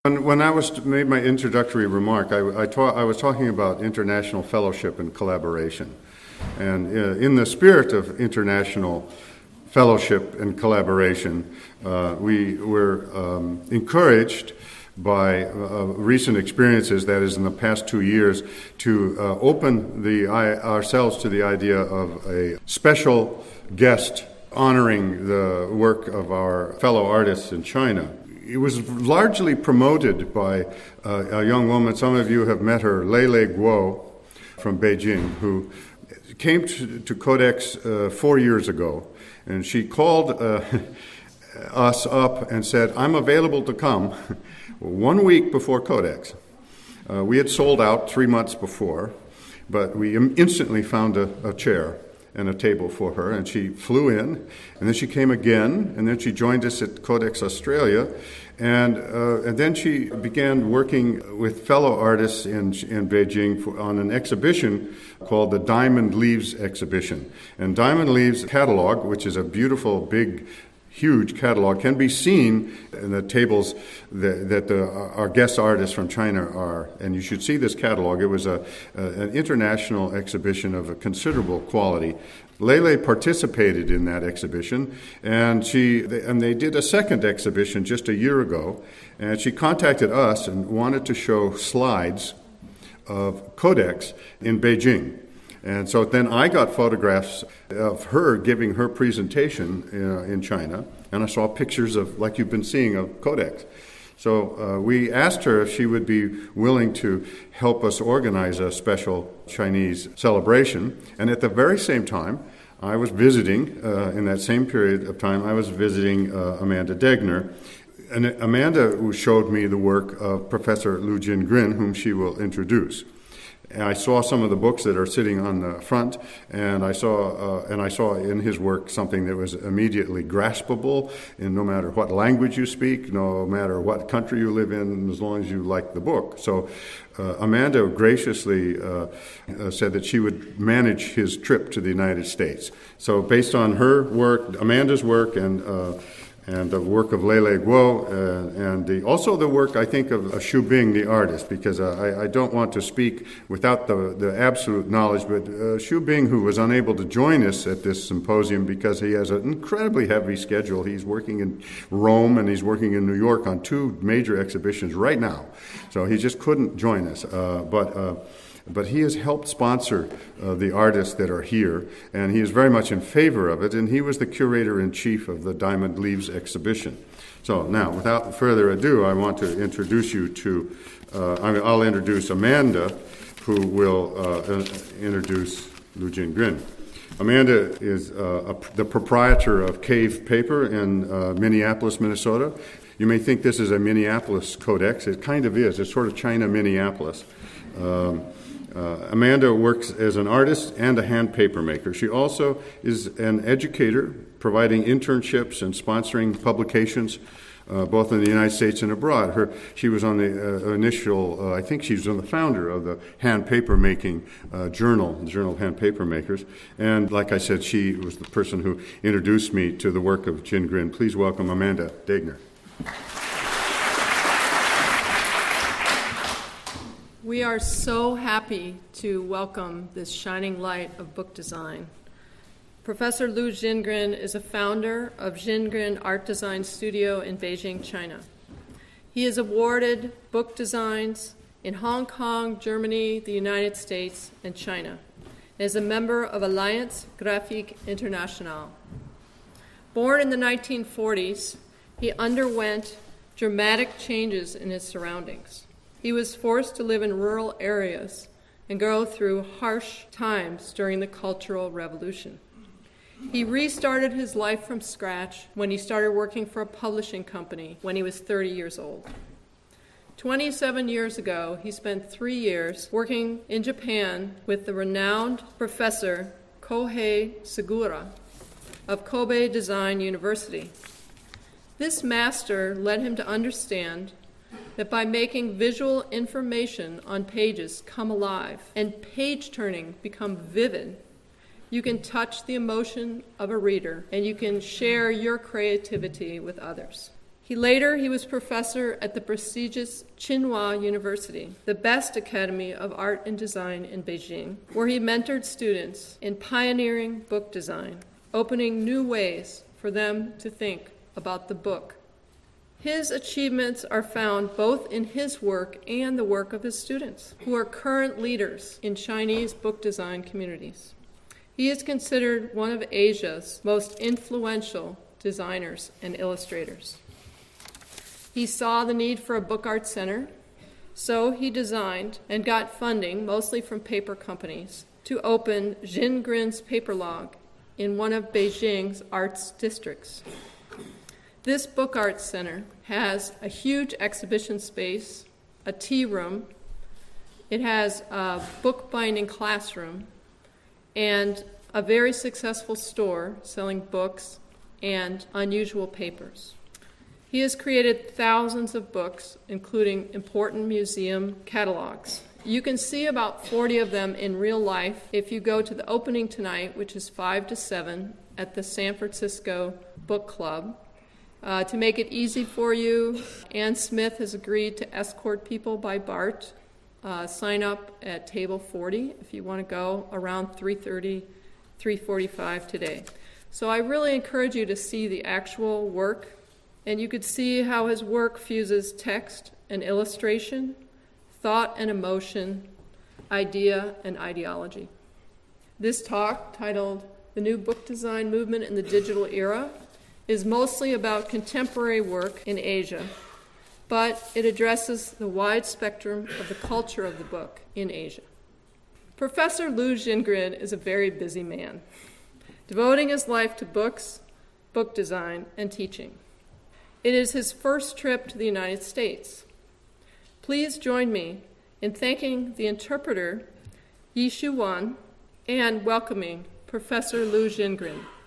When made my introductory remark, I was talking about international fellowship and collaboration. And in the spirit of international fellowship and collaboration, we were encouraged by recent experiences, that is in the past 2 years, to open ourselves to the idea of a special guest honoring the work of our fellow artists in China. It was largely promoted by a young woman, some of you have met her, Lei Guo from Beijing, who came to Codex 4 years ago, and she called us up and said, "I'm available to come 1 week before Codex." We had sold out 3 months before, but we instantly found a chair and a table for her, and she flew in, and then she came again, and then she joined us at Codex Australia, and then she began working with fellow artists in Beijing on an exhibition called the Diamond Leaves Exhibition. And Diamond Leaves catalog, which is a beautiful, big, huge catalog, can be seen in the tables that our guest artists from China are. And you should see this catalog. It was an international exhibition of a considerable quality. Lei participated in that exhibition, and they did a second exhibition just a year ago, and she contacted us and wanted to show slides of Codex in Beijing. And so then I got photographs of her giving her presentation in China, and I saw pictures of, like you've been seeing, of Codex. So we asked her if she would be willing to help us organize a special Chinese celebration. And at the very same time, I was visiting, in that same period of time, I was visiting Amanda Degner. And Amanda showed me the work of Professor Lu Jingren, whom she will introduce. And I saw some of the books that are sitting on the front, and I saw in his work something that was immediately graspable, and no matter what language you speak, no matter what country you live in, as long as you like the book. So Amanda graciously said that she would manage his trip to the United States. So based on her work, Amanda's work, and the work of Lei Guo, and also the work, I think, of Xu Bing, the artist, because I don't want to speak without the absolute knowledge, but Xu Bing, who was unable to join us at this symposium because he has an incredibly heavy schedule. He's working in Rome and he's working in New York on 2 major exhibitions right now, so he just couldn't join us. But he has helped sponsor the artists that are here, and he is very much in favor of it, and he was the curator-in-chief of the Diamond Leaves exhibition. So now, without further ado, I want to introduce you to, I'll introduce Amanda, who will introduce Lu Jingren. Amanda is the proprietor of Cave Paper in Minneapolis, Minnesota. You may think this is a Minneapolis Codex. It kind of is. It's sort of China Minneapolis. Amanda works as an artist and a hand paper maker. She also is an educator, providing internships and sponsoring publications, both in the United States and abroad. She was on the initial, I think she was the founder of the hand paper making journal, the Journal of Hand Paper Makers. And like I said, she was the person who introduced me to the work of Jingren. Please welcome Amanda Degner. We are so happy to welcome this shining light of book design. Professor Lu Jingren is a founder of Jingren Art Design Studio in Beijing, China. He has awarded book designs in Hong Kong, Germany, the United States, and China, and is a member of Alliance Graphique Internationale. Born in the 1940s, he underwent dramatic changes in his surroundings. He was forced to live in rural areas and go through harsh times during the Cultural Revolution. He restarted his life from scratch when he started working for a publishing company when he was 30 years old. 27 years ago, he spent 3 years working in Japan with the renowned professor Kohei Segura of Kobe Design University. This master led him to understand that by making visual information on pages come alive and page turning become vivid, you can touch the emotion of a reader and you can share your creativity with others. He was professor at the prestigious Tsinghua University, the best academy of art and design in Beijing, where he mentored students in pioneering book design, opening new ways for them to think about the book. His achievements are found both in his work and the work of his students, who are current leaders in Chinese book design communities. He is considered one of Asia's most influential designers and illustrators. He saw the need for a book art center, so he designed and got funding, mostly from paper companies, to open Xingrin's Paper Log in one of Beijing's arts districts. This book art center has a huge exhibition space, a tea room, it has a bookbinding classroom, and a very successful store selling books and unusual papers. He has created thousands of books, including important museum catalogs. You can see about 40 of them in real life if you go to the opening tonight, which is 5 to 7 at the San Francisco Book Club. To make it easy for you, Ann Smith has agreed to escort people by BART. Sign up at table 40 if you want to go around 3:30, 3:45 today. So I really encourage you to see the actual work, and you could see how his work fuses text and illustration, thought and emotion, idea and ideology. This talk, titled The New Book Design Movement in the Digital Era, is mostly about contemporary work in Asia, but it addresses the wide spectrum of the culture of the book in Asia. Professor Liu Xingrin is a very busy man, devoting his life to books, book design, and teaching. It is his first trip to the United States. Please join me in thanking the interpreter, Yi Shu Wan, and welcoming Professor Liu Xingrin.